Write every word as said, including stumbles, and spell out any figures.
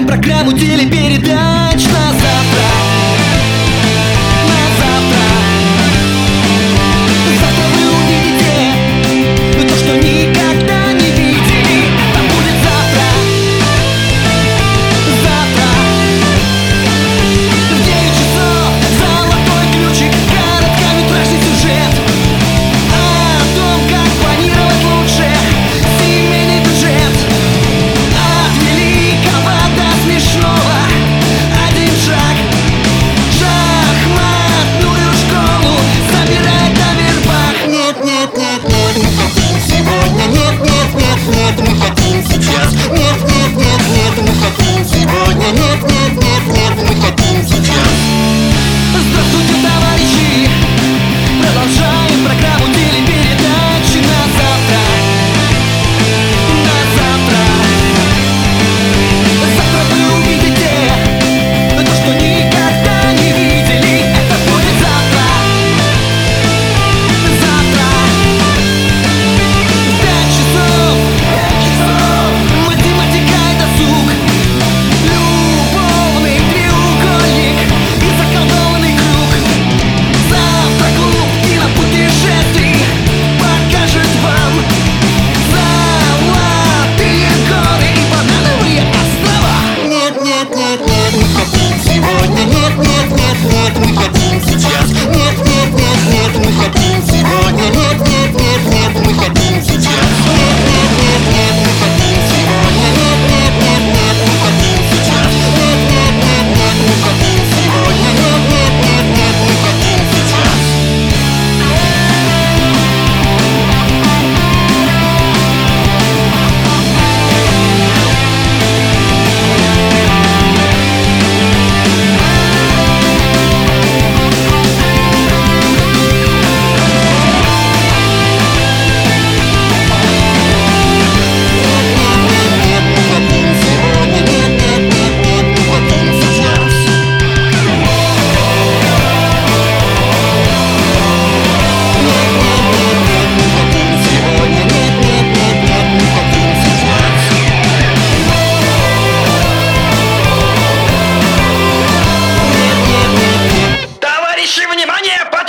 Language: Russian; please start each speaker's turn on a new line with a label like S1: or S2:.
S1: программу телепередач на завтра. На завтра. Завтра вы увидите то, что никогда не видели. Там будет завтра. Завтра. В девять часов золотой ключик, короткометражный сюжет о том, как планировать лучше, семейный бюджет. От великого до смешного один шаг. Шахматную школу собирает на вербах.
S2: Нет, нет, нет, нет, мы хотим сегодня. Нет, нет, нет, нет, мы хотим сейчас. Нет, нет, нет, нет, мы хотим сегодня. Нет, нет, нет, нет, мы хотим сейчас.
S1: Здравствуйте, товарищи! Продолжаем программу телепередач на завтра. На завтра. Завтра вы увидите то, что никогда не видели. Это будет завтра. Завтра. В пять часов. Пять часов. Математика и досуг. Любовный треугольник и заколдованный круг. Завтра клуб кинопутешествий покажет вам золотые горы и банановые острова.
S2: Нет, нет, нет, нет, мы хотим сегодня. Нет, нет, нет, нет, мы хотим сейчас. Нет, нет, нет, нет, мы хотим сегодня. Нет, нет, нет, нет, мы хотим сейчас. Нет, нет, нет, нет, мы хотим сегодня. Нет, нет, нет, нет, мы хотим сейчас. Нет, нет, нет, нет, мы хотим сегодня. Нет, нет, нет, нет, мы хотим сейчас.
S1: Товарищи, внимание!